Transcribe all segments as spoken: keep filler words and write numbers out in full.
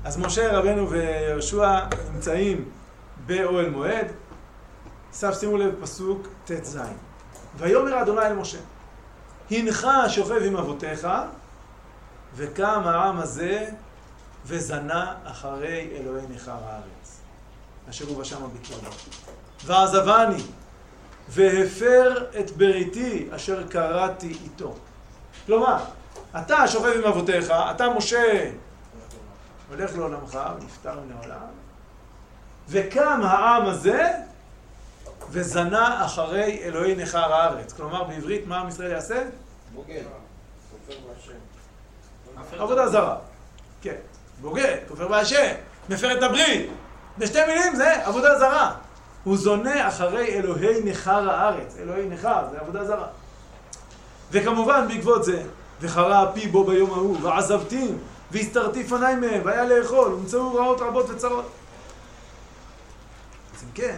אז משה רבנו ויהושע נמצאים באוהל מועד. סף שימו לב פסוק ת' ויאמר אדוני אל משה, הנך שוכב עם אבותיך, וקם העם הזה וזנה אחרי אלוהי נכר הארץ, אשר הוא בשמה בקרבו. ועזבני, והפר את בריתי אשר קראתי איתו. כלומר, אתה שוכב עם אבותיך, אתה משה, הולך לעולמך, נפטר מן העולם, וקם העם הזה וזנה אחרי אלוהי נכר הארץ. כלומר, בעברית, מה עם ישראל יעשה? בוגד, כופר בהשם. עבודה זרה. כן, בוגד, כופר בהשם, מפר את הברית. בשתי מילים זה עבודה זרה. הוא זונה אחרי אלוהי נכר הארץ. אלוהי נכר, זה עבודה זרה. וכמובן, בעקבות זה, וחרה פי בו ביום ההוא, ועזבתים, והסתרתי פניי מהם, והיה לאכול, ומצאו רעות רבות וצרות. אז אם כן,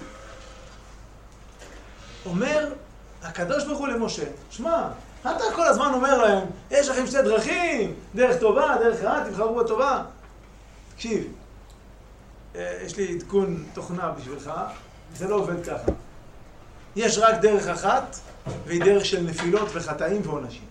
אומר הקדוש ברוך הוא למשה, שמע, אתה כל הזמן אומר להם, יש לכם שתי דרכים, דרך טובה, דרך רעה, תבחרו בטובה. תקשיב, יש לי עדכון תוכנה בשבילך, זה לא עובד ככה. יש רק דרך אחת, והיא דרך של נפילות וחטאים ועונשים.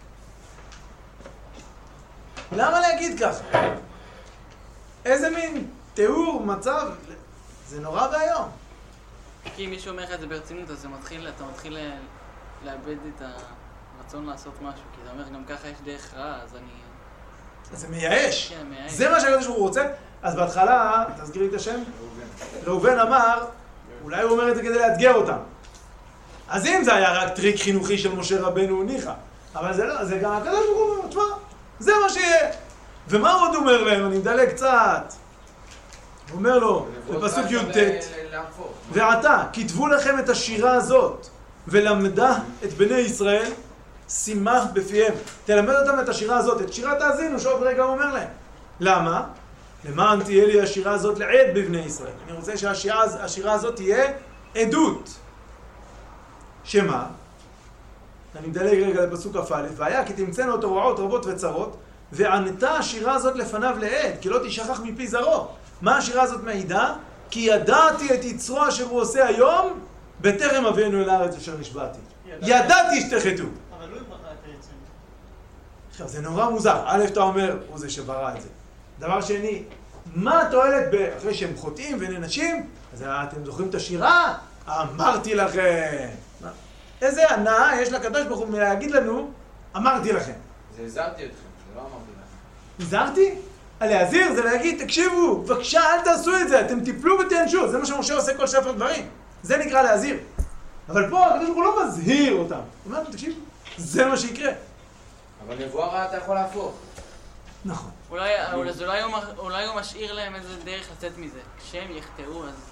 למה להגיד ככה? איזה מין תיאור, מצב, זה נורא והיום. כי אם מישהו אומר לך את זה ברצינות, אז מתחיל, אתה מתחיל לאבד את הרצון לעשות משהו, כי אתה אומר, גם ככה יש דרך רעה, אז אני... אז זה מייאש. כן, מייאש. זה מה שהקדוש ברוך הוא רוצה. אז בהתחלה, תזכיר לי את השם? ראובן. ראובן אמר, אולי הוא אומר את זה כדי לאתגר אותם. אז אם זה היה רק טריק חינוכי של משה רבנו ניחא, אבל זה לא, זה גם הקדוש ברוך הוא אומר, תשמע, זה מה שיהיה. ומה עוד אומר להם? אני מדלג קצת. הוא אומר לו, בפסוק י"ט, ועתה, כתבו לכם את השירה הזאת, ולמדה את בני ישראל, שימח בפיהם. תלמד אותם את השירה הזאת, את שירת האזינו, שעוד רגע הוא אומר להם. למה? למען תהיה לי השירה הזאת לעד בבני ישראל. אני רוצה שהשירה הזאת תהיה עדות. שמה? אני מדלג רגע לפסוק כ"א, והיה כי תמצאנה אותו רעות רבות וצרות, וענתה השירה הזאת לפניו לעד, כי לא תשכח מפי זרעו. מה השירה הזאת מעידה? כי ידעתי את יצרו אשר הוא עושה היום, בטרם אבינו אל הארץ אשר נשבעתי. ידעתי שתחטאו. אבל לא ברא את העצם. עכשיו, זה נורא מוזר. א', אתה אומר, הוא זה שברא את זה. דבר שני, מה התועלת אחרי שהם חוטאים וננשים? אז אתם זוכרים את השירה? אמרתי לכם. איזה הנאה יש לקדוש ברוך הוא להגיד לנו, אמרתי לכם. זה הזהרתי אתכם, זה לא אמרתי לכם. הזהרתי? להזהיר זה להגיד, תקשיבו, בבקשה אל תעשו את זה, אתם תיפלו ותיענשו. זה מה שמשה עושה כל ספר דברים. זה נקרא להזהיר. אבל פה הקדוש ברוך הוא לא מזהיר אותם. הוא אומר לנו, תקשיבו, זה מה שיקרה. אבל נבואה רעה אתה יכול להפוך. נכון. אולי הוא משאיר להם איזה דרך לצאת מזה. כשהם יחטאו, אז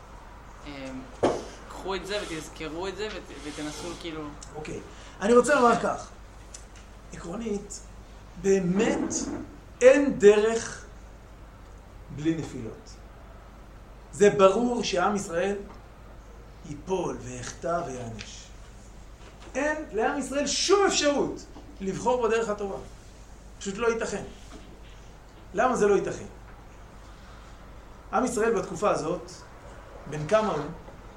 קחו את זה ותזכרו את זה ותנסו כאילו... אוקיי. אני רוצה לומר כך. עקרונית, באמת אין דרך בלי נפילות. זה ברור שעם ישראל ייפול ויחטא ויענש. אין לעם ישראל שום אפשרות לבחור בדרך הטובה. פשוט לא ייתכן. למה זה לא ייתכן? עם ישראל בתקופה הזאת, בין כמה הוא?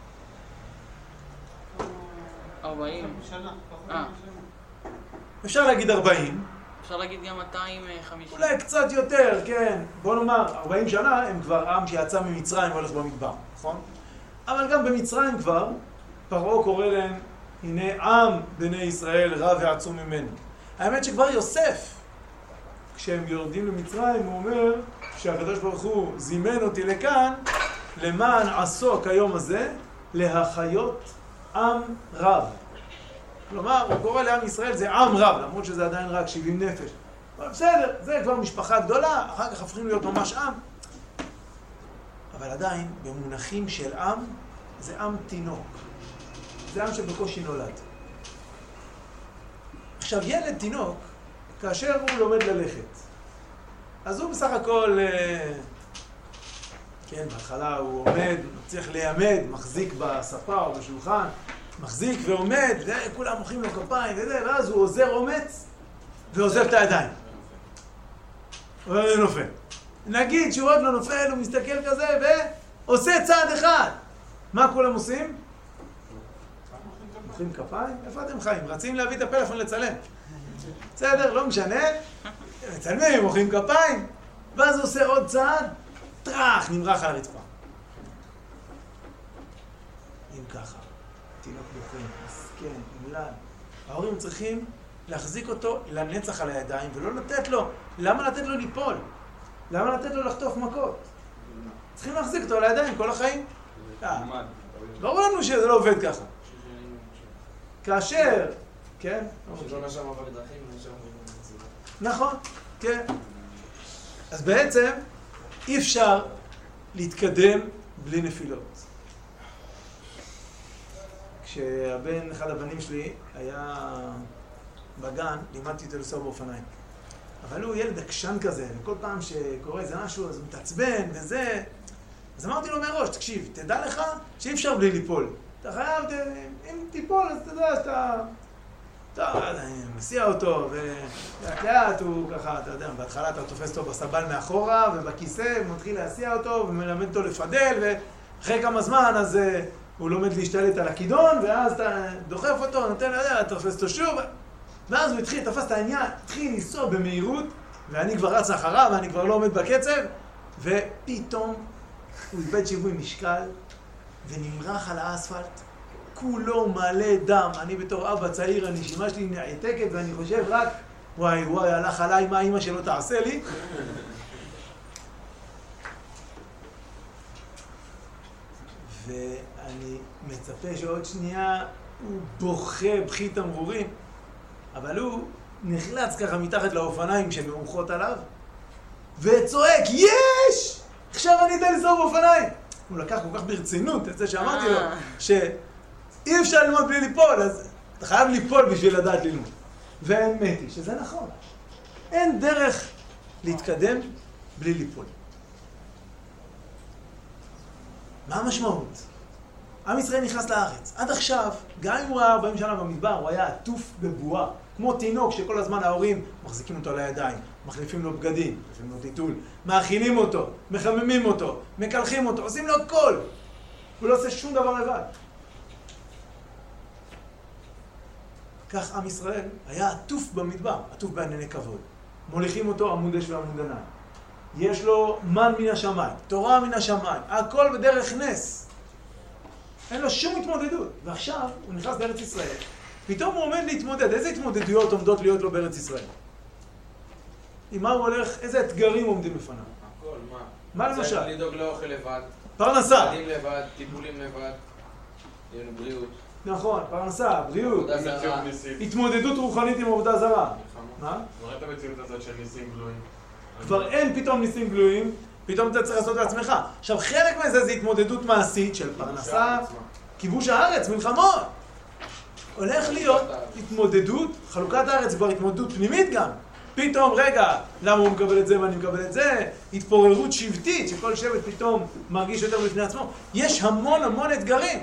ארבעים. שנה. אה. אפשר להגיד ארבעים. אפשר להגיד גם מאתיים וחמישים. אולי קצת יותר, כן. בוא נאמר, ארבעים שנה הם כבר עם שיצא ממצרים והולך במדבר, נכון? אבל גם במצרים כבר, פרעה קורא להם, הנה עם בני ישראל רב ועצום ממנו. האמת שכבר יוסף, כשהם יורדים למצרים, הוא אומר שהקדוש ברוך הוא זימן אותי לכאן, למען עסוק היום הזה, להחיות עם רב. כלומר, הוא קורא לעם ישראל, זה עם רב, למרות שזה עדיין רק שבעים נפש. אבל בסדר, זה כבר משפחה גדולה, אחר כך הופכים להיות ממש עם. אבל עדיין, במונחים של עם, זה עם תינוק. זה עם שבקושי נולד. עכשיו, ילד תינוק, כאשר הוא לומד ללכת, אז הוא בסך הכל, כן, בהתחלה הוא עומד, צריך לימד, מחזיק בספה או בשולחן, מחזיק ועומד, וכולם מוחאים לו כפיים וזה, ואז הוא עוזר אומץ ועוזב את הידיים. הוא נופל. נגיד שהוא עוד לא נופל, הוא מסתכל כזה ועושה צעד אחד. מה כולם עושים? מוחאים כפיים? איפה אתם חיים? רצים להביא את הפלאפון לצלם. בסדר, לא משנה. מצלמים, מוחאים כפיים. ואז הוא עושה עוד צעד, טרח, נמרח על הרצפה. אם ככה, תינוק בוכים, מסכן, מולד. ההורים צריכים להחזיק אותו לנצח על הידיים ולא לתת לו. למה לתת לו ליפול? למה לתת לו לחטוף מכות? צריכים להחזיק אותו על הידיים כל החיים. ברור לנו שזה לא עובד ככה. כאשר, כן? שלא נשם אבל דרכים, נשם בדרכים. נכון, כן. אז בעצם אי אפשר להתקדם בלי נפילות. כשהבן, אחד הבנים שלי, היה בגן, לימדתי אותו לנסוע באופניים. אבל הוא ילד עקשן כזה, וכל פעם שקורה איזה משהו, אז הוא מתעצבן וזה. אז אמרתי לו מראש, תקשיב, תדע לך שאי אפשר בלי ליפול. אתה חייב, אם תיפול, אז תדע שאתה... טוב, אני מסיע אותו, ולאט לאט הוא ככה, אתה יודע, בהתחלה אתה תופס אותו בסבל מאחורה, ובכיסא, ומתחיל להסיע אותו, ומלמד אותו לפדל, ואחרי כמה זמן, אז הוא לומד להשתלט על הכידון, ואז אתה דוחף אותו, נותן לו, אתה תופס אותו שוב, ואז הוא התחיל, תפס את העניין, התחיל לנסוע במהירות, ואני כבר רץ אחריו, ואני כבר לא עומד בקצב, ופתאום הוא איבד שיווי משקל, ונמרח על האספלט, כולו מלא דם. אני בתור אבא צעיר, הנשימה שלי נעתקת, ואני חושב רק, וואי וואי, הלך עליי, מה אמא שלא תעשה לי? ואני מצפה שעוד שנייה הוא בוכה בכי תמרורים, אבל הוא נחלץ ככה מתחת לאופניים שמאוחות עליו, וצועק, יש! עכשיו אני יודע לנסוע באופניים! הוא לקח כל כך ברצינות את זה שאמרתי לו, שאי אפשר ללמוד בלי ליפול, אז אתה חייב ליפול בשביל לדעת ללמוד. והאמת היא שזה נכון. אין דרך להתקדם בלי ליפול. מה המשמעות? עם ישראל נכנס לארץ. עד עכשיו, גם אם הוא היה ארבעים שנה במדבר, הוא היה עטוף בבועה. כמו תינוק שכל הזמן ההורים מחזיקים אותו על הידיים, מחליפים לו בגדים, מחליפים לו טיטול, מאכילים אותו, מחממים אותו, מקלחים אותו, עושים לו הכל. הוא לא עושה שום דבר לבד. כך עם ישראל היה עטוף במדבר, עטוף בענייני כבוד. מוליכים אותו עמוד אש ועמוד ענן. יש לו מן מן השמיים, תורה מן השמיים, הכל בדרך נס. אין לו שום התמודדות. ועכשיו הוא נכנס לארץ ישראל. פתאום הוא עומד להתמודד. איזה התמודדויות עומדות להיות לו בארץ ישראל? עם מה הוא הולך? איזה אתגרים עומדים בפניו? הכל, מה? מה למשל? צריך לדאוג לאוכל לבד. פרנסה. ילדים לבד, טיפולים לבד. יהיה לו בריאות. נכון, פרנסה, בריאות. עבודה זרה. התמודדות רוחנית עם עבודה זרה. מלחמה. מה? כבר את המציאות הזאת של ניסים גלויים. כבר אין פתאום ניסים גלויים, פתאום אתה צריך לעשות לעצמך. עכשיו, חלק מזה זה התמודדות מעשית של פרנסה, כיבוש הארץ, מלחמות. הולך להיות התמודדות, חלוקת הארץ כבר התמודדות פנימית גם. פתאום, רגע, למה הוא מקבל את זה ואני מקבל את זה? התפוררות שבטית, שכל שבט פתאום מרגיש יותר בפני עצמו. יש המון המון אתגרים.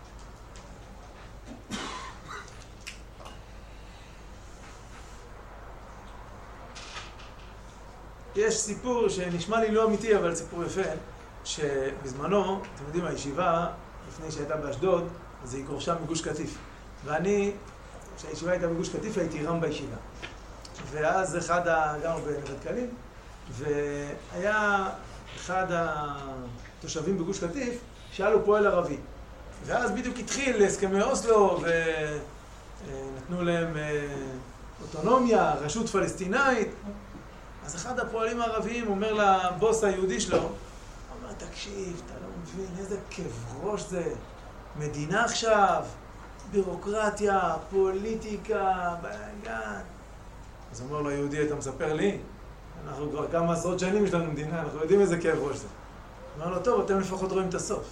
יש סיפור שנשמע לי לא אמיתי, אבל סיפור יפה, שבזמנו, אתם יודעים, הישיבה, לפני שהייתה באשדוד, אז היא גורשה מגוש קטיף. ואני, כשהישיבה הייתה בגוש קטיף, הייתי רם בישיבה. ואז אחד, ה... גם בנווה דקלים, והיה אחד התושבים בגוש קטיף, שהיה לו פועל ערבי. ואז בדיוק התחיל הסכמי אוסלו, ונתנו להם אוטונומיה, רשות פלסטינאית. אז אחד הפועלים הערביים אומר לבוס היהודי שלו, אומר, תקשיב, אתה לא מבין, איזה כאב ראש זה. מדינה עכשיו, בירוקרטיה, פוליטיקה, בלגן. אז אומר לו היהודי, אתה מספר לי? אנחנו כבר כמה עשרות שנים יש לנו מדינה, אנחנו יודעים איזה כאב ראש זה. אומר לו, טוב, אתם לפחות רואים את הסוף.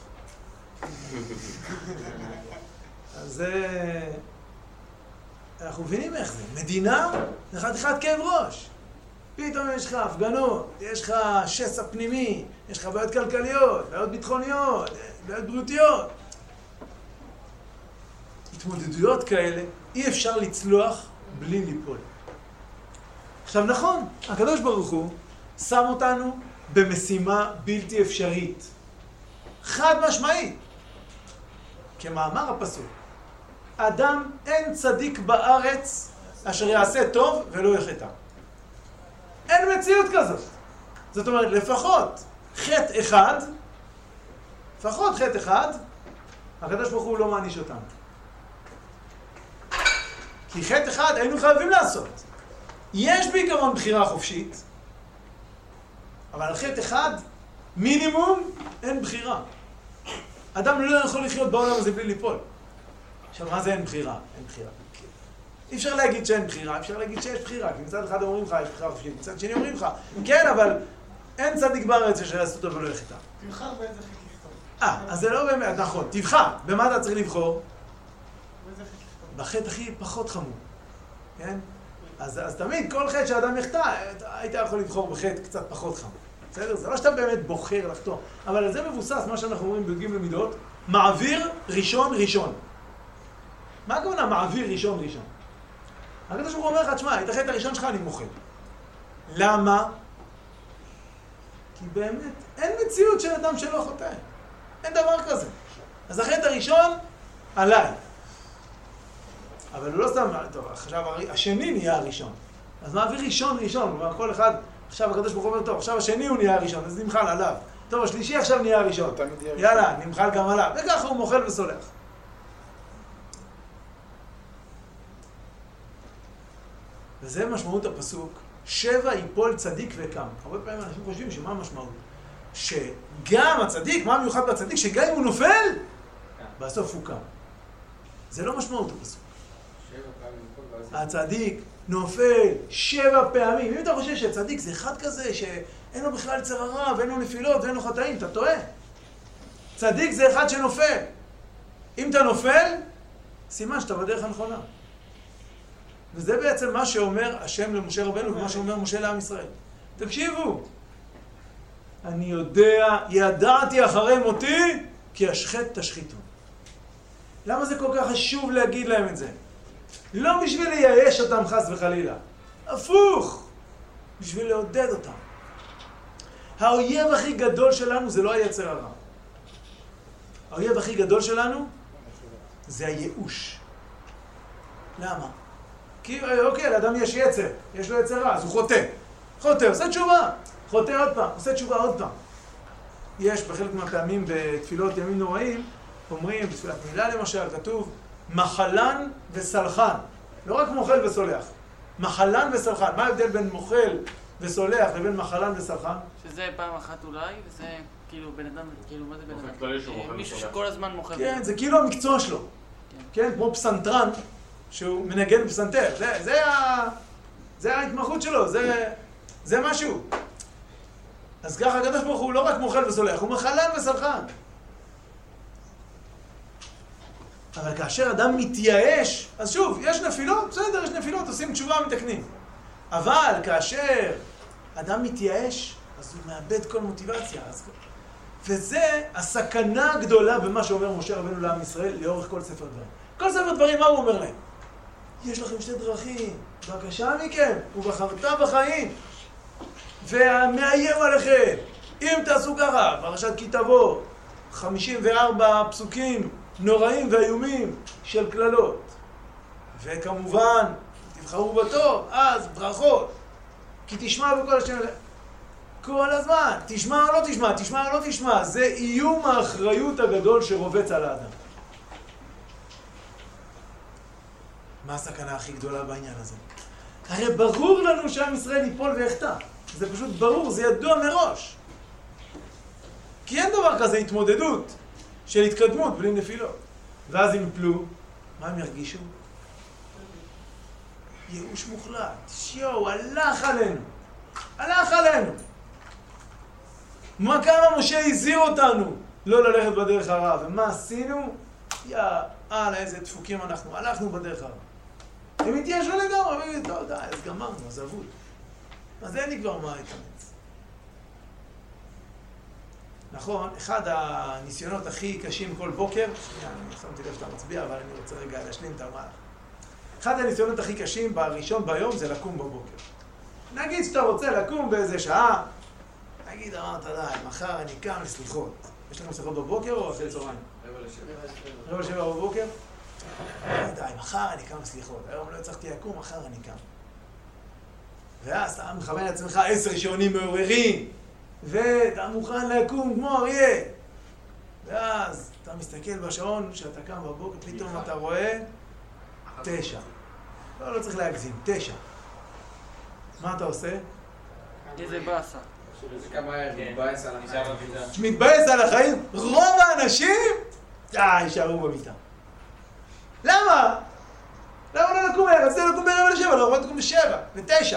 אז זה... אנחנו מבינים איך זה. מדינה, זה אחד אחד כאב ראש. פתאום יש לך הפגנות, יש לך שסע פנימי, יש לך בעיות כלכליות, בעיות ביטחוניות, בעיות בריאותיות. התמודדויות כאלה אי אפשר לצלוח בלי ליפול. עכשיו נכון, הקדוש ברוך הוא שם אותנו במשימה בלתי אפשרית. חד משמעית. כמאמר הפסוק, אדם אין צדיק בארץ אשר יעשה טוב ולא יחטא. אין מציאות כזאת. זאת אומרת, לפחות חטא אחד, לפחות חטא אחד, הקדוש ברוך הוא לא מעניש אותנו. כי חטא אחד היינו חייבים לעשות. יש בעיקרון בחירה חופשית, אבל על חטא אחד, מינימום, אין בחירה. אדם לא יכול לחיות בעולם הזה בלי ליפול. עכשיו, מה זה אין בחירה? אין בחירה. אי אפשר להגיד שאין בחירה, אפשר להגיד שיש בחירה, כי מצד אחד אומרים לך, יש בחירה חופשית, מצד שני אומרים לך, כן, אבל אין צדיק בארץ שיעשו טוב ולא יחטא. תבחר באיזה חלק לכתוב. אה, אז זה לא באמת, נכון, תבחר. במה אתה צריך לבחור? באיזה חלק לכתוב. בחטא הכי פחות חמור, כן? אז, אז תמיד, כל חטא שאדם יחטא, היית יכול לבחור בחטא קצת פחות חמור. בסדר? זה לא שאתה באמת בוחר לחטוא, אבל על זה מבוסס מה שאנחנו אומרים בג' למידות, מעביר ראשון ראשון. מה הכוונה מעביר ראשון ראשון? הקדוש ברוך הוא אומר לך, תשמע, את החטא הראשון שלך אני מוחל. למה? כי באמת אין מציאות של אדם שלא חוטא. אין דבר כזה. אז החטא הראשון, עליי. אבל הוא לא סתם, טוב, עכשיו השני נהיה הראשון. אז מעביר ראשון ראשון, כלומר כל אחד, עכשיו הקדוש ברוך הוא אומר, טוב, עכשיו השני הוא נהיה הראשון, אז נמחל עליו. טוב, השלישי עכשיו נהיה הראשון. יאללה, נמחל גם עליו. וככה הוא מוחל וסולח. וזה משמעות הפסוק, שבע יפול צדיק וקם. הרבה פעמים אנשים חושבים שמה המשמעות? שגם הצדיק, מה מיוחד בצדיק? שגם אם הוא נופל, בסוף הוא קם. זה לא משמעות הפסוק. הצדיק נופל שבע פעמים. אם אתה חושב שהצדיק זה אחד כזה שאין לו בכלל יצר הרע ואין לו נפילות ואין לו חטאים, אתה טועה. צדיק זה אחד שנופל. אם אתה נופל, סימן שאתה בדרך הנכונה. וזה בעצם מה שאומר השם למשה רבנו ומה שאומר משה לעם ישראל. תקשיבו, אני יודע, ידעתי אחרי מותי, כי השחט תשחיתו. למה זה כל כך חשוב להגיד להם את זה? לא בשביל לייאש אותם חס וחלילה. הפוך, בשביל לעודד אותם. האויב הכי גדול שלנו זה לא היצר הרע. האויב הכי גדול שלנו זה הייאוש. למה? כי, אוקיי, לאדם יש יצר, יש לו יצר רע, אז הוא חוטא. חוטא, עושה תשובה. חוטא עוד פעם, עושה תשובה עוד פעם. יש בחלק מהפעמים בתפילות ימים נוראים, אומרים, בתפילת מילה למשל, כתוב, מחלן וסלחן. לא רק מוחל וסולח. מחלן וסלחן. מה ההבדל בין מוחל וסולח לבין מחלן וסלחן? שזה פעם אחת אולי, וזה כאילו בן אדם, כאילו מה זה בן באופן כללי שהוא אדם? מוחל מישהו וסולח. שכל הזמן מוחל. כן, זה כאילו המקצוע שלו. כן, כמו פסנתרן, שהוא מנגן בפסנתר. זה, זה, ה... זה ההתמחות שלו, זה, זה משהו. אז ככה הקדוש ברוך הוא לא רק מוחל וסולח, הוא מחלן וסלחן. אבל כאשר אדם מתייאש, אז שוב, יש נפילות, בסדר, יש נפילות, עושים תשובה, מתקנים. אבל כאשר אדם מתייאש, אז הוא מאבד כל מוטיבציה. אז... וזה הסכנה הגדולה במה שאומר משה רבנו לעם ישראל לאורך כל ספר דברים. כל ספר דברים, מה הוא אומר להם? יש לכם שתי דרכים, בבקשה מכם, ובחרת בחיים, והמאיים עליכם. אם תעשו ככה, פרשת כי תבוא, חמישים וארבע פסוקים נוראים ואיומים של כללות. וכמובן, תבחרו בטוב, אז ברכות. כי תשמע בכל השם אלה. כל הזמן, תשמע או לא תשמע, תשמע או לא תשמע. זה איום האחריות הגדול שרובץ על האדם. מה הסכנה הכי גדולה בעניין הזה? הרי ברור לנו שעם ישראל ייפול ויחטא. זה פשוט ברור, זה ידוע מראש. כי אין דבר כזה התמודדות של התקדמות בלי נפילות. ואז אם יפלו, מה הם ירגישו? ייאוש מוחלט. שיו, הלך עלינו. הלך עלינו. מה כמה משה הזהיר אותנו לא ללכת בדרך הרע. ומה עשינו? יא, אללה, איזה דפוקים אנחנו. הלכנו בדרך הרע. הם התיישו לגמרי, לא, די, אז גמרנו, אז אבוד. אז אין לי כבר מה להתאמץ. נכון, אחד הניסיונות הכי קשים כל בוקר, אני שמתי לב שאתה מצביע, אבל אני רוצה רגע להשלים את המהלך. אחד הניסיונות הכי קשים בראשון ביום זה לקום בבוקר. נגיד שאתה רוצה לקום באיזה שעה, נגיד אמרת, די, מחר אני קם לסליחות. יש לכם סליחות בבוקר או אחרי צהריים? רבע לשבע. רבע לשבע בבוקר? די, מחר אני קם לסליחות. היום לא הצלחתי לקום, מחר אני קם. ואז אתה מכוון לעצמך עשר שעונים מעוררים, ואתה מוכן לקום כמו אריה. ואז אתה מסתכל בשעון, כשאתה קם בבוקר, פתאום אתה רואה תשע. לא, לא צריך להגזים, תשע. מה אתה עושה? איזה באסה. זה כמה ערב, מתבאס על החיים. מתבאס על החיים? רוב האנשים, אה, יישארו במיטה. למה? למה לא לקום הערב? רציתי לקום ברבע לשבע, לא יכולת לקום בשבע, בתשע.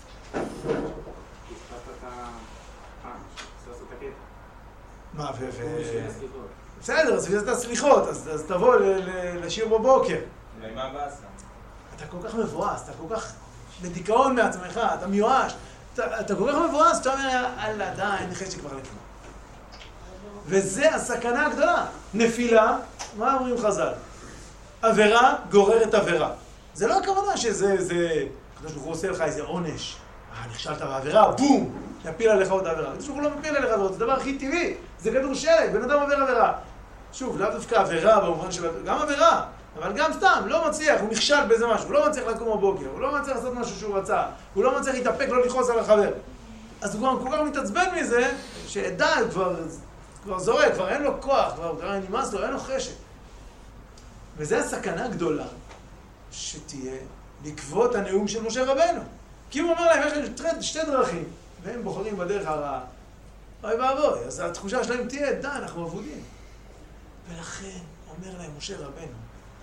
מה, ו... בסדר, אז אתה סליחות, אז תבוא לשיעור בבוקר. מה הבאסה? אתה כל כך מבואס, אתה כל כך בדיכאון מעצמך, אתה מיואש. אתה כל כך מבואס, אתה אומר, אללה, די, אין לי חשק כבר לקום. וזה הסכנה הגדולה. נפילה, מה אומרים חז"ל? עבירה גוררת עבירה. זה לא הכוונה שזה, זה... הקדוש ברוך הוא עושה לך איזה עונש. אה, נכשלת בעבירה, בום! יפיל עליך עוד עבירה. הקדוש ברוך הוא לא מפיל עליך עוד, זה דבר הכי טבעי. זה כדור שלג, בן אדם עובר עבירה. שוב, לאו דווקא עבירה במובן של... גם עבירה, אבל גם סתם, לא מצליח, הוא נכשל באיזה משהו, הוא לא מצליח לקום בבוקר, הוא לא מצליח לעשות משהו שהוא רצה, הוא לא מצליח להתאפק, לא לכעוס על החבר. אז הוא כבר כל כך מתעצבן מזה, שעדה כבר, כבר זורק, כבר אין לו כוח, כבר, כבר נמאס לו, אין לו חשק. וזה הסכנה הגדולה שתהיה בעקבות הנאום של משה רבנו. כי הוא אומר להם, יש להם שתי דרכים, והם בוחרים בדרך הרעה. אוי ואבוי, אז התחושה שלהם תהיה, די, אנחנו אבודים. ולכן אומר להם משה רבנו,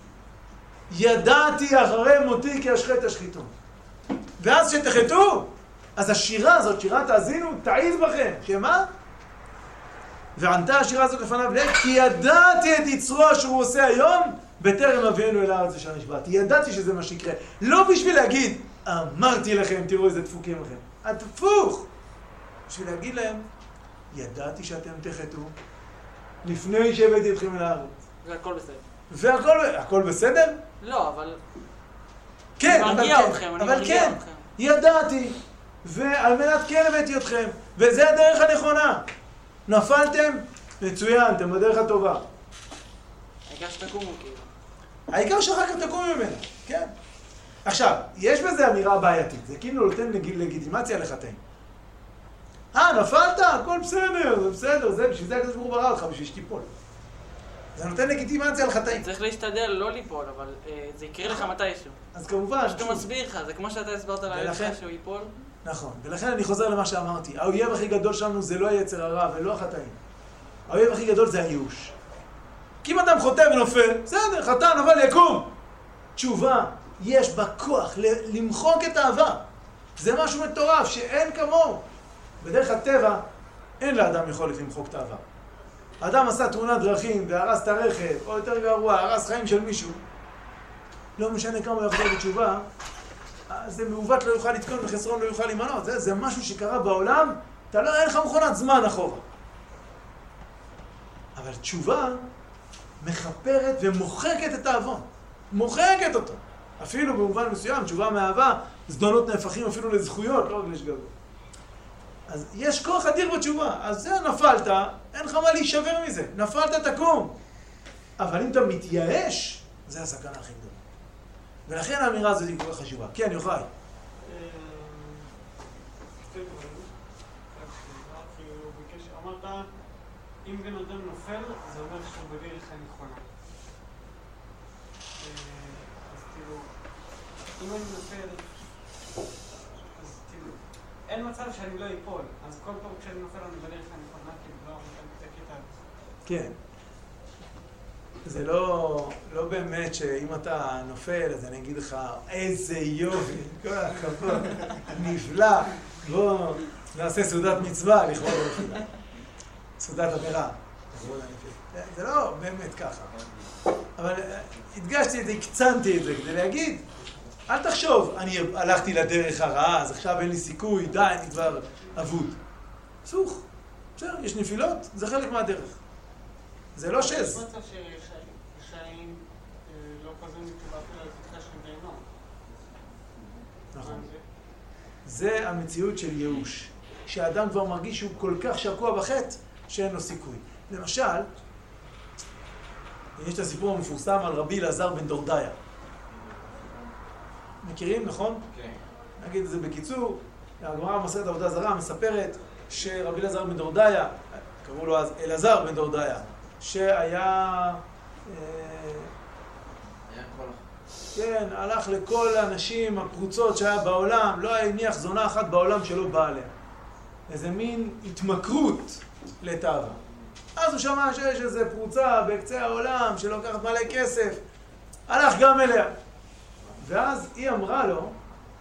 ידעתי אחרי מותי כי אשחט השחיתו. ואז שתחטאו, אז השירה הזאת, שירת האזינו, תעיז בכם. שמה? וענתה השירה הזאת לפניו לב, כי ידעתי את יצרו אשר הוא עושה היום, בטרם אבינו אל הארץ אשר נשבעתי. ידעתי שזה מה שיקרה. לא בשביל להגיד, אמרתי לכם, תראו איזה דפוקים לכם. הדפוך! בשביל להגיד להם, ידעתי שאתם תחטאו, לפני שהבאתי אתכם אל הארץ. והכל בסדר. והכל הכל בסדר? לא, אבל... כן, אני אבל מרגיע כן, אתכם, אני אבל מרגיע כן, אתכם. ידעתי, ועל מנת כן הבאתי אתכם, וזה הדרך הנכונה. נפלתם, מצוין, אתם בדרך הטובה. העיקר שתקומו כאילו. העיקר שאחר כך תקום ממנה, כן. עכשיו, יש בזה אמירה בעייתית, זה כאילו נותן לג... לגיטימציה לחטאים. אה, נפלת? הכל בסדר, זה בסדר, זה בשביל זה הקדוש ברוך הוא ברא אותך, בשביל שתיפול. זה נותן לגיטימציה לחטאים. צריך להשתדל לא ליפול, אבל אה, זה יקרה לך מתישהו. אז כמובן... פשוט הוא מסביר לך, זה כמו שאתה הסברת לילדך שהוא ייפול. נכון, ולכן אני חוזר למה שאמרתי. האויב הכי גדול שלנו זה לא היצר הרע ולא החטאים. האויב הכי גדול זה הייאוש. כי אם אדם חוטא ונופל, בסדר, חטא, נפל, יקום. תשובה, יש בה כוח למחוק את העבר. זה משהו מטורף שאין כמוהו. בדרך הטבע אין לאדם יכולת למחוק את העבר. האדם עשה תאונת דרכים והרס את הרכב, או יותר גרוע, הרס חיים של מישהו. לא משנה כמה הוא יחזור בתשובה, זה מעוות לא יוכל לתקון וחסרון לא יוכל להימנות. זה, זה משהו שקרה בעולם, אתה לא, אין לך מכונת זמן אחורה. אבל תשובה מחפרת ומוחקת את העוון. מוחקת אותו. אפילו במובן מסוים, תשובה מאהבה, זדונות נהפכים אפילו לזכויות, לא רק לשגגות. אז יש כוח אדיר בתשובה. אז זה נפלת, אין לך מה להישבר מזה. נפלת, תקום. אבל אם אתה מתייאש, זה הסכנה הכי גדולה. ולכן האמירה הזאת היא כל כך חשובה. כן, יוחאי. אמרת, אם בן אדם נופל, זה אומר שהוא בדרך הנכונה. אז כאילו, אם אני נופל, אז כאילו, אין מצב שאני לא אפול. אז כל פעם כשאני נופל אני בדרך הנכונה, כאילו, לא את הקטע הזה. כן. זה לא, לא באמת שאם אתה נופל, אז אני אגיד לך, איזה יופי, כל הכבוד, נפלא, בוא נעשה סעודת מצווה לכבוד הנפילה. סעודת עבירה. זה לא באמת ככה. אבל הדגשתי את זה, הקצנתי את זה כדי להגיד, אל תחשוב, אני הלכתי לדרך הרעה, אז עכשיו אין לי סיכוי, די, אני כבר אבוד. סוך, בסדר, יש נפילות, זה חלק מהדרך. זה לא שז. יש מצב שרשעים לא חוזרים מתשובה אפילו לפתחה של גיהנום. נכון. זה המציאות של ייאוש. שהאדם כבר מרגיש שהוא כל כך שקוע בחטא, שאין לו סיכוי. למשל, יש את הסיפור המפורסם על רבי אלעזר בן דורדיה. מכירים, נכון? כן. נגיד את זה בקיצור, הגמרא במסכת עבודה זרה מספרת שרבי אלעזר בן דורדיה, קראו לו אז אלעזר בן דורדיה, שהיה... כן, הלך לכל האנשים הפרוצות שהיה בעולם, לא הניח זונה אחת בעולם שלא באה עליה. איזה מין התמכרות לתאווה. אז הוא שמע שיש איזו פרוצה בקצה העולם שלוקחת מלא כסף, הלך גם אליה. ואז היא אמרה לו,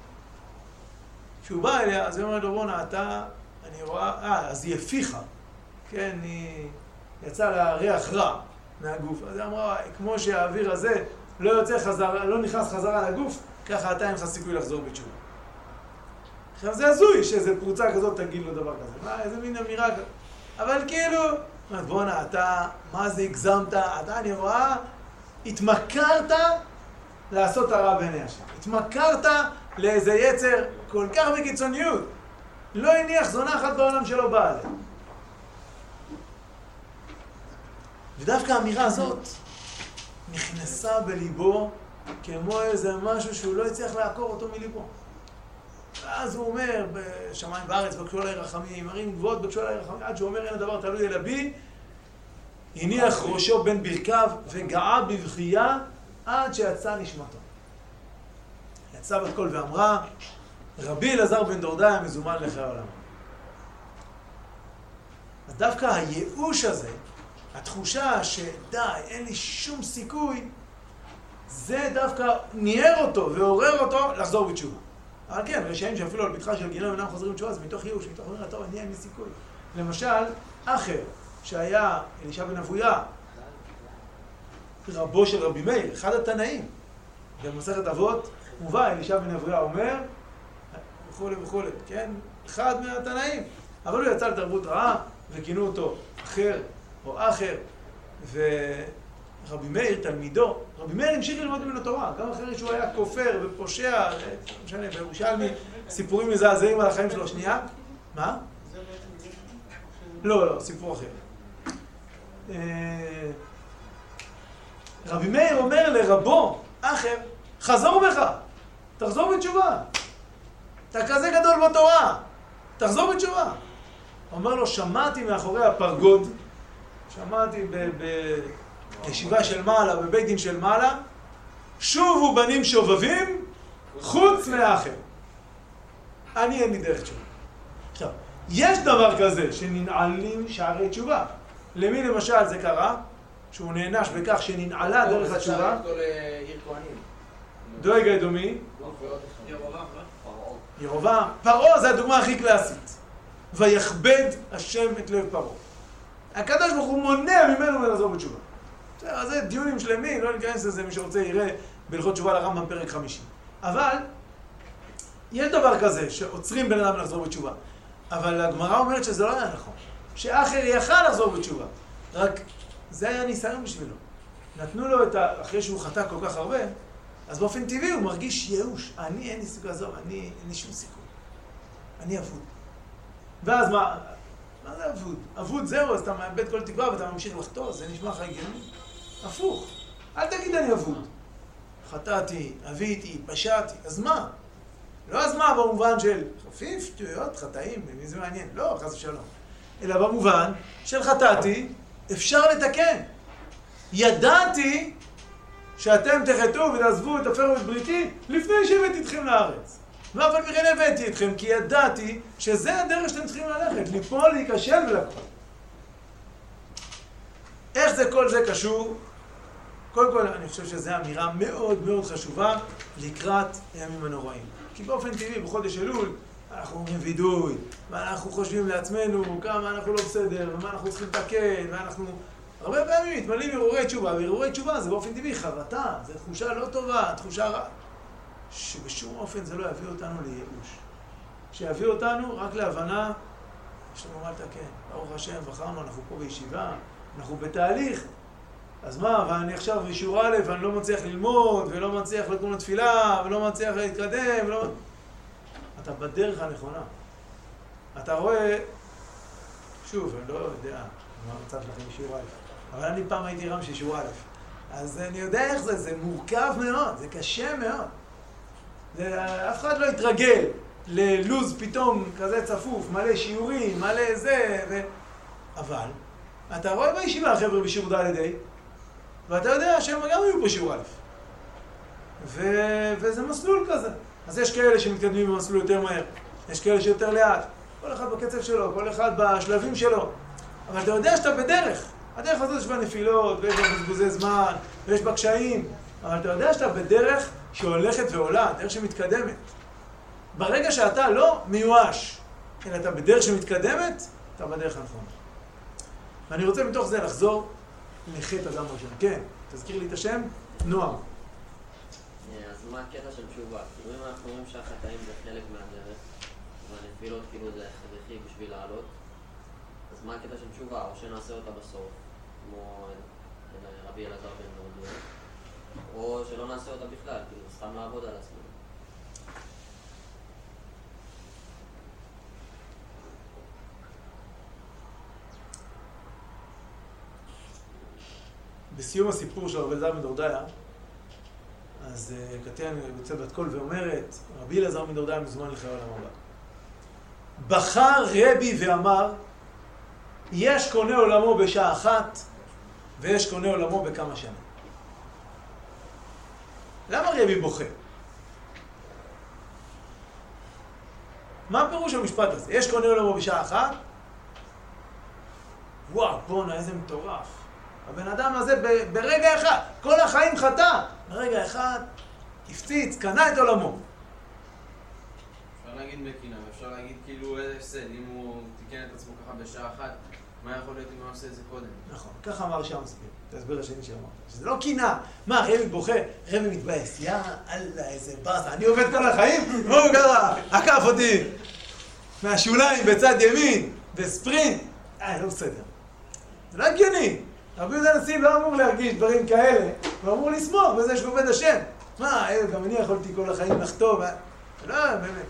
כשהוא בא אליה, אז היא אומרת לו, בונה, אתה, אני רואה, אה, אז היא הפיחה, כן, היא יצאה לה ריח רע מהגוף. אז היא אמרה, כמו שהאוויר הזה לא יוצא חזרה, לא נכנס חזרה לגוף, ככה אתה אין לך סיכוי לחזור בתשובה. עכשיו זה הזוי שאיזו פרוצה כזאת תגיד לו דבר כזה. מה, איזה מין אמירה כזאת. אבל כאילו, בונה, אתה, מה זה הגזמת? אתה, אני רואה, התמכרת לעשות הרע בעיני השם. התמכרת לאיזה יצר כל כך בקיצוניות. לא הניח זונה אחת בעולם שלא באה עליה. ודווקא האמירה הזאת נכנסה בליבו כמו איזה משהו שהוא לא הצליח לעקור אותו מליבו. ואז הוא אומר, בשמיים בארץ בקשו עלי רחמים, מרים גבוהות בקשו עלי רחמים, עד שהוא אומר, אין הדבר תלוי אלא בי, הניח ראשו בין ברכיו וגעה בבכייה עד שיצא נשמתו. יצא בת קול ואמרה, רבי אלעזר בן דורדיה מזומן לחיי העולם. אז דווקא הייאוש הזה, התחושה שדי, אין לי שום סיכוי, זה דווקא ניער אותו ועורר אותו לחזור בתשובה. אבל כן, רשעים שאפילו על פתחה של גיהנום אינם חוזרים בתשובה, זה מתוך ייאוש, מתוך אומר, טוב, אני אין לי סיכוי. למשל, אחר, שהיה אלישע בן אבויה, רבו של רבי מאיר, אחד התנאים, במסכת אבות, מובא, אלישע בן אבויה אומר, וכו' וכו', כן? אחד מהתנאים. אבל הוא יצא לתרבות רעה, וכינו אותו אחר או אחר, ורבי מאיר, תלמידו, רבי מאיר המשיך ללמוד ממנו תורה, גם אחרי שהוא היה כופר ופושע, משנה, בירושלמי, סיפורים מזעזעים על החיים שלו. שנייה? מה? לא, לא, סיפור אחר. רבי מאיר אומר לרבו, אחר, חזור בך, תחזור בתשובה. אתה כזה גדול בתורה, תחזור בתשובה. הוא אומר לו, שמעתי מאחורי הפרגוד, שמעתי בישיבה של מעלה, בבית דין של מעלה, שובו בנים שובבים, חוץ מאחר. אני אין לי דרך תשובה. עכשיו, יש דבר כזה שננעלים שערי תשובה. למי למשל זה קרה? שהוא נענש בכך שננעלה דרך התשובה. זה שער אותו לעיר כהנים. דואג אדומי. ירובעם, לא? ירובעם. פרעה זה הדוגמה הכי קלאסית. ויכבד השם את לב פרעה. הקדוש ברוך הוא מונע ממנו מלחזור בתשובה. אז זה דיונים שלמים, לא ניכנס לזה, מי שרוצה יראה בהלכות תשובה לרמב"ם פרק חמישים. אבל יש דבר כזה שעוצרים בן אדם לחזור בתשובה. אבל הגמרא אומרת שזה לא היה נכון. שאחר יכל לחזור בתשובה. רק זה היה ניסיון בשבילו. נתנו לו את ה... אחרי שהוא חטא כל כך הרבה, אז באופן טבעי הוא מרגיש ייאוש. אני אין לי סיכוי לעזוב, אני אין לי שום סיכוי. אני אבוד. ואז מה? מה זה אבוד? אבוד זהו, אז אתה מאבד כל תקווה ואתה ממשיך לחטוא, זה נשמע לך הגיוני. הפוך. אל תגיד אני אבוד. חטאתי, אביתי, פשעתי, אז מה? לא אז מה במובן של חפיף, שטויות, חטאים, מי זה מעניין? לא, חס ושלום. אלא במובן של חטאתי, אפשר לתקן. ידעתי שאתם תחטאו ותעזבו את הפרו ואת בריתי לפני שהבאתי אתכם לארץ. ואף על פי כן הבאתי אתכם, כי ידעתי שזה הדרך שאתם צריכים ללכת, ליפול, להיכשל ולקום. איך זה כל זה קשור? קודם כל, אני חושב שזו אמירה מאוד מאוד חשובה לקראת הימים הנוראים. כי באופן טבעי, בחודש אלול, אנחנו אומרים וידוי, ואנחנו חושבים לעצמנו כמה אנחנו לא בסדר, ומה אנחנו צריכים לתקן, ואנחנו הרבה פעמים מתמלאים הרהורי תשובה, והרהורי תשובה זה באופן טבעי חרטה, זה תחושה לא טובה, תחושה רעה. שבשום אופן זה לא יביא אותנו לייאוש. שיביא אותנו רק להבנה, יש לנו מה לתקן. ברוך השם, בחרנו, אנחנו פה בישיבה, אנחנו בתהליך. אז מה, ואני עכשיו בשיעור א' ואני לא מצליח ללמוד, ולא מצליח לקום לתפילה, ולא מצליח להתקדם, ולא... אתה בדרך הנכונה. אתה רואה, שוב, אני לא יודע מה המצב שלכם בשיעור א', אבל אני פעם הייתי רם של שיעור א', אז אני יודע איך זה, זה מורכב מאוד, זה קשה מאוד. זה, אף אחד לא יתרגל ללוז פתאום כזה צפוף, מלא שיעורים, מלא זה, ו... אבל אתה רואה בישיבה החבר'ה בשיעור ד' ה', ואתה יודע שהם גם היו בשיעור א', ו... וזה מסלול כזה. אז יש כאלה שמתקדמים במסלול יותר מהר, יש כאלה שיותר לאט, כל אחד בקצב שלו, כל אחד בשלבים שלו, אבל אתה יודע שאתה בדרך. הדרך הזאת יש בה נפילות, ויש בה בזבוזי זמן, ויש בה קשיים, אבל אתה יודע שאתה בדרך שהולכת ועולה, דרך שמתקדמת. ברגע שאתה לא מיואש, אלא אתה בדרך שמתקדמת, אתה בדרך הנכונה. ואני רוצה מתוך זה לחזור לחטא אדם ראשון. כן, תזכיר לי את השם, נועם. אז מה הקטע של תשובה? כאילו אם אנחנו אומרים שהחטאים זה חלק מהדרך, והנפילות כאילו זה הכרחי בשביל לעלות, אז מה הקטע של תשובה? או שנעשה אותה בסוף, כמו רבי אלעזר בן דורדיה, או שלא נעשה אותה בכלל, כאילו סתם לעבוד על עצמנו. בסיום הסיפור של רבי אלעזר בן דורדיה, אז קטן יוצא בת קול ואומרת, רבי אלעזר בן דורדיה מזומן לחיי העולם הבא. בחר רבי ואמר, יש קונה עולמו בשעה אחת, ויש קונה עולמו בכמה שנים. למה רבי בוכה? מה הפירוש המשפט הזה? יש קונה עולמו בשעה אחת? וואו, בונה, איזה מטורף. הבן אדם הזה ברגע אחד, כל החיים חטא. ברגע אחד, הפציץ, קנה את עולמו. אפשר להגיד בקינה, אפשר להגיד כאילו איזה הפסד, אם הוא תיקן את עצמו ככה בשעה אחת, מה יכול להיות אם הוא עושה את זה קודם? נכון, ככה אמר שם מסביר, תסביר השני שאמר. שזה לא קינה. מה, רבי בוכה, רבי מתבאס, יא אללה, איזה באסה, אני עובד כל החיים? נו, ככה, עקף אותי מהשוליים בצד ימין, בספרינט. אה, לא בסדר. זה לא הגיוני. רבי יהודה הנשיא לא אמור להרגיש דברים כאלה, הוא אמור לסמוך בזה שהוא עובד השם. מה, גם אני יכולתי כל החיים לחטוא, לא, באמת.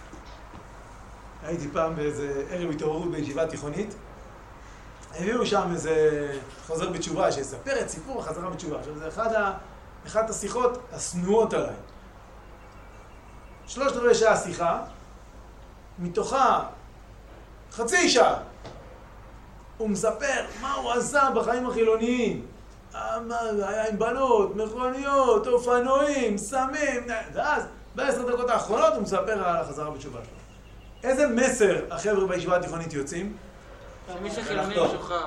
הייתי פעם באיזה ערב התעוררות בישיבה תיכונית, הביאו שם איזה חוזר בתשובה שיספר את סיפור החזרה בתשובה. עכשיו זה אחד ה... אחת השיחות הסנועות עליי. שלושת רבעי שעה שיחה, מתוכה חצי שעה. הוא מספר מה הוא עשה בחיים החילוניים. היה עם בנות, מכוניות, אופנועים, סמים, ואז בעשר דקות האחרונות הוא מספר על החזרה בתשובה שלו. איזה מסר החבר'ה בישיבה התיכונית יוצאים? מי שחילוני משוחרר.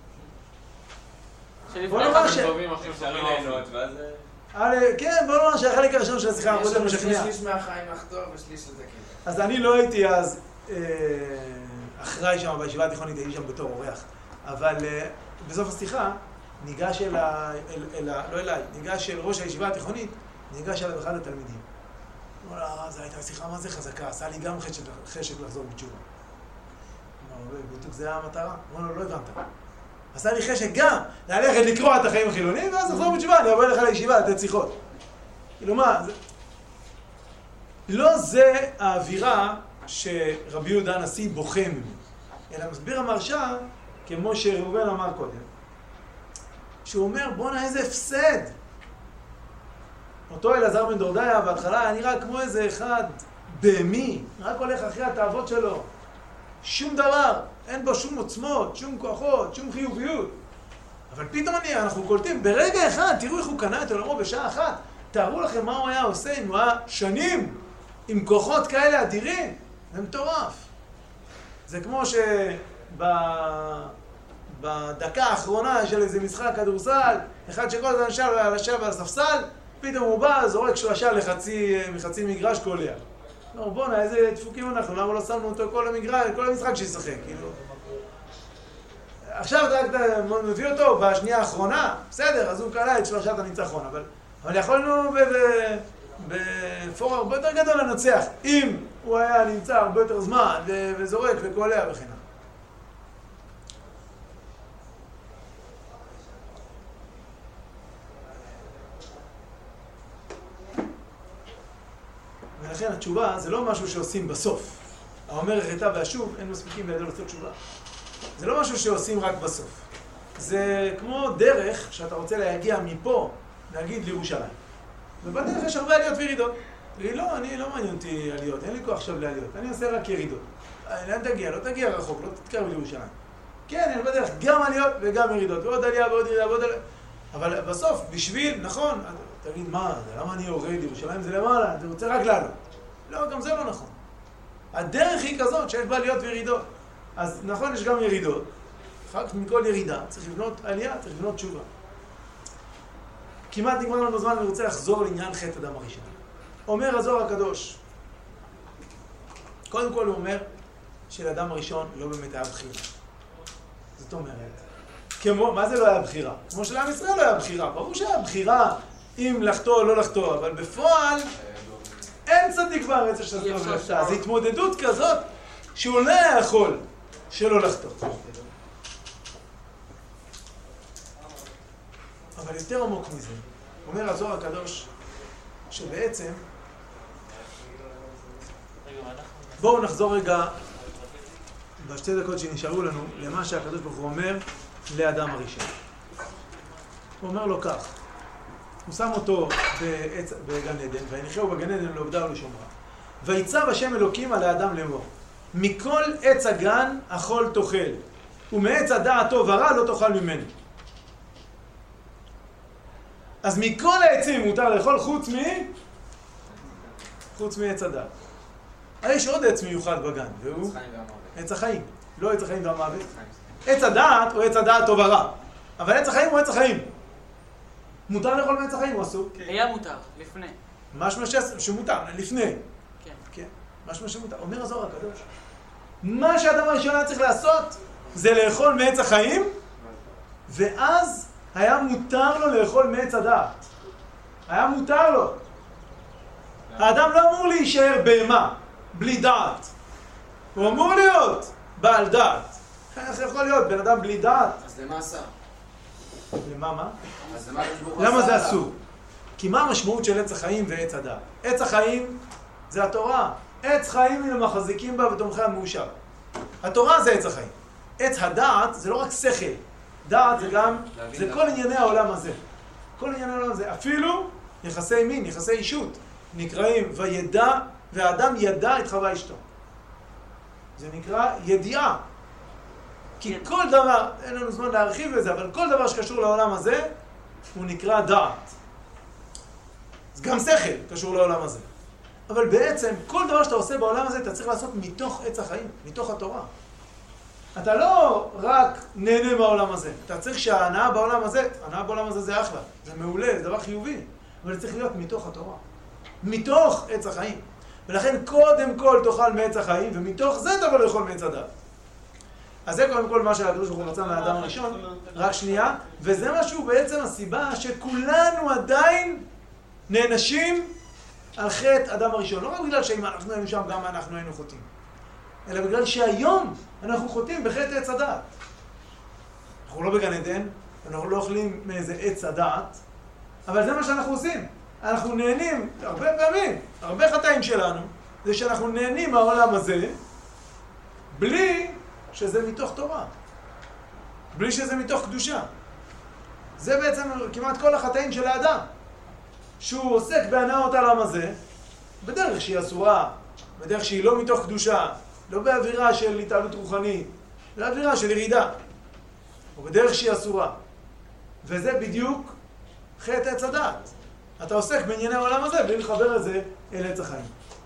בוא נאמר ש... כן, בוא נאמר שהחלק הראשון של השיחה הרבה יותר משכנע. יש שליש מהחיים לחתור ושליש לזה כן. אז אני לא הייתי אז אחראי שם בישיבה התיכונית, הייתי שם בתור אורח. אבל בסוף השיחה ניגש אל ה... לא אליי, ניגש אל ראש הישיבה התיכונית, ניגש אליו אחד התלמידים. אמר לה, הרב, זו הייתה שיחה מה זה חזקה, עשה לי גם חשק לחזור בתשובה. אמר, בדיוק זה היה המטרה? אמר לו, לא הבנת. עשה לי חשק גם ללכת לקרוא את החיים החילוניים, ואז לחזור בתשובה, אני אבוא לך לישיבה, לתת שיחות. כאילו מה, זה... לא זה האווירה שרבי יהודה הנשיא בוכה ממנו, אלא מסביר המרשה, כמו שראובן אמר קודם, שהוא אומר, בוא'נה, איזה הפסד. אותו אלעזר בן דורדיה בהתחלה היה נראה כמו איזה אחד בהמי, רק הולך אחרי התאוות שלו. שום דבר, אין בו שום עוצמות, שום כוחות, שום חיוביות. אבל פתאום אני, אנחנו קולטים, ברגע אחד, תראו איך הוא קנה את עולמו בשעה אחת. תארו לכם מה הוא היה עושה אם הוא היה שנים עם כוחות כאלה אדירים. זה מטורף. זה כמו שבדקה האחרונה של איזה משחק כדורסל, אחד שכל הזמן ישב על הספסל, פתאום הוא בא, זורק שלושה לחצי, מחצי מגרש קולע. לא, בוא'נה, איזה דפוקים אנחנו, למה לא שמנו אותו כל המגרש, כל המשחק שישחק, כאילו. עכשיו אתה מביא אותו בשנייה האחרונה, בסדר, אז הוא קלע את שלושת הניצחון, אבל, אבל יכולנו בפור הרבה יותר גדול לנצח, אם הוא היה נמצא הרבה יותר זמן, וזורק וקולע וכן הלאה. ולכן התשובה זה לא משהו שעושים בסוף. האומר החטא ואשוב, אין מספיקים בידו לעשות תשובה. זה לא משהו שעושים רק בסוף. זה כמו דרך שאתה רוצה להגיע מפה, להגיד לירושלים. ובדרך יש הרבה עליות וירידות. תגיד, לא, אני לא מעניין אותי עליות, אין לי כוח עכשיו לעליות, אני עושה רק ירידות. לאן תגיע? לא תגיע רחוק, לא תתקרב לירושלים. כן, אני בדרך גם עליות וגם ירידות, ועוד עלייה ועוד ירידה ועוד עלייה. אבל בסוף, בשביל, נכון, תגיד, מה, למה אני יורד? ירושלים זה למעלה, אתה רוצה רק לעלות. לא, גם זה לא נכון. הדרך היא כזאת שיש בה עליות וירידות. אז נכון, יש גם ירידות. אחר כך מכל ירידה צריך לבנות עלייה, צריך לבנות תשובה. כמעט נגמר לנו זמן, אני רוצה לחזור לעניין חטא אדם הראשון. אומר הזוהר הקדוש, קודם כל הוא אומר שלאדם הראשון לא באמת היה בחירה. זאת אומרת, כמו, מה זה לא היה בחירה? כמו שלעם ישראל לא היה בחירה. ברור שהיה בחירה אם לחטוא או לא לחטוא, אבל בפועל אין צדיק בארץ אשר טוב לחטא. אז התמודדות כזאת שהוא לא יכול שלא לחטוא. אבל יותר עמוק מזה, אומר הזוהר הקדוש, שבעצם, בואו נחזור רגע בשתי דקות שנשארו לנו למה שהקדוש ברוך הוא אומר לאדם הראשון. הוא אומר לו כך, הוא שם אותו בעץ, בגן עדן, ויניחהו בגן עדן לעובדה ולשומרה. ויצב השם אלוקים על האדם לאמור, מכל עץ הגן אכול תאכל, ומעץ הדעת טוב ורע לא תאכל ממנו. אז מכל העצים מותר לאכול חוץ מ... חוץ מעץ הדעת. יש עוד עץ מיוחד בגן, והוא עץ החיים. לא עץ החיים והמוות. עץ הדעת הוא עץ הדעת טוב ורע. אבל עץ החיים הוא עץ החיים. מותר לאכול מעץ החיים או אסור? היה מותר, לפני. משמע שמותר, לפני. כן. כן, משמע שמותר. אומר הזוהר הקדוש, מה שהאדם הראשון היה צריך לעשות זה לאכול מעץ החיים, ואז היה מותר לו לאכול מעץ הדעת. היה מותר לו. האדם לא אמור להישאר בהמה, בלי דעת. הוא אמור להיות בעל דעת. איך יכול להיות בן אדם בלי דעת? אז למה עשה? למה מה? אז למה תשבוך עשה? למה זה אסור? כי מה המשמעות של עץ החיים ועץ הדעת? עץ החיים זה התורה. עץ חיים היא למחזיקים בה ותומכי המאושר. התורה זה עץ החיים. עץ הדעת זה לא רק שכל. דעת זה גם, זה כל ענייני העולם הזה. כל ענייני העולם הזה. אפילו יחסי מין, יחסי אישות, נקראים וידע, והאדם ידע את חווה אשתו. זה נקרא ידיעה. כי כל דבר, אין לנו זמן להרחיב בזה, אבל כל דבר שקשור לעולם הזה, הוא נקרא דעת. זה גם שכל קשור לעולם הזה. אבל בעצם, כל דבר שאתה עושה בעולם הזה, אתה צריך לעשות מתוך עץ החיים, מתוך התורה. אתה לא רק נהנה מהעולם הזה, אתה צריך שההנאה בעולם הזה, ההנאה בעולם הזה זה אחלה, זה מעולה, זה דבר חיובי, אבל זה צריך להיות מתוך התורה, מתוך עץ החיים. ולכן קודם כל תאכל מעץ החיים, ומתוך זה תבוא לאכול מעץ הדעת. אז זה קודם כל מה שהקדוש ברוך הוא רצה מהאדם הראשון, רק שנייה, וזה משהו בעצם הסיבה שכולנו עדיין נענשים על חטא אדם הראשון. לא רק בגלל שאם אנחנו היינו שם, גם אנחנו היינו חוטאים. אלא בגלל שהיום אנחנו חוטאים בחטא עץ הדעת. אנחנו לא בגן עדן, אנחנו לא אוכלים מאיזה עץ הדעת, אבל זה מה שאנחנו עושים. אנחנו נהנים, הרבה פעמים, הרבה חטאים שלנו, זה שאנחנו נהנים מהעולם הזה, בלי שזה מתוך תורה. בלי שזה מתוך קדושה. זה בעצם כמעט כל החטאים של האדם. שהוא עוסק בהנאות העולם הזה, בדרך שהיא אסורה, בדרך שהיא לא מתוך קדושה, לא באווירה של התעלות רוחנית, אלא באווירה של ירידה, או בדרך שהיא אסורה. וזה בדיוק חטא עץ הדעת. אתה עוסק בענייני העולם הזה בלי לחבר את זה אל עץ החיים.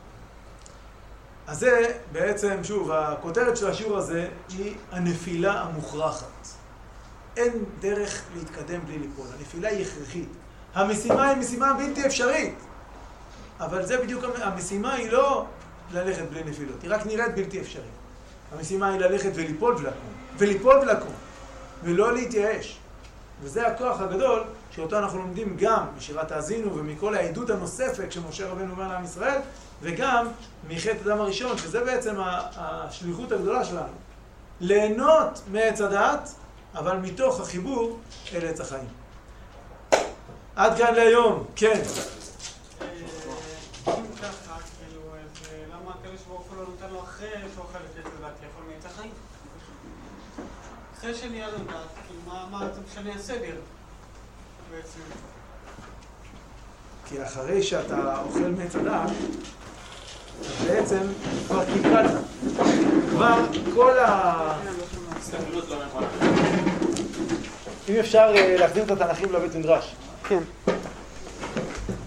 אז זה בעצם, שוב, הכותרת של השיעור הזה היא הנפילה המוכרחת. אין דרך להתקדם בלי ליפול. הנפילה היא הכרחית. המשימה היא משימה בלתי אפשרית. אבל זה בדיוק, המשימה היא לא ללכת בלי נפילות, היא רק נראית בלתי אפשרית. המשימה היא ללכת וליפול ולקום, וליפול ולקום, ולא להתייאש. וזה הכוח הגדול שאותו אנחנו לומדים גם משירת האזינו ומכל העדות הנוספת שמשה רבנו אומר לעם ישראל, וגם מחטא אדם הראשון, שזה בעצם השליחות הגדולה שלנו. ליהנות מעץ הדעת, אבל מתוך החיבור אל עץ החיים. עד כאן להיום, כן. אם ככה, כאילו, למה הקדוש ברוך הוא לא נותן לו אחרי שהוא אחרי שנהיה לדעת, כאילו, מה, מה זה משנה הסדר בעצם? כי אחרי שאתה אוכל מעץ הדעת, בעצם כבר קלקלת. כבר כל ה... הסתכלות לא נכונה. אם אפשר להחזיר את התנ"כים לבית מדרש. כן.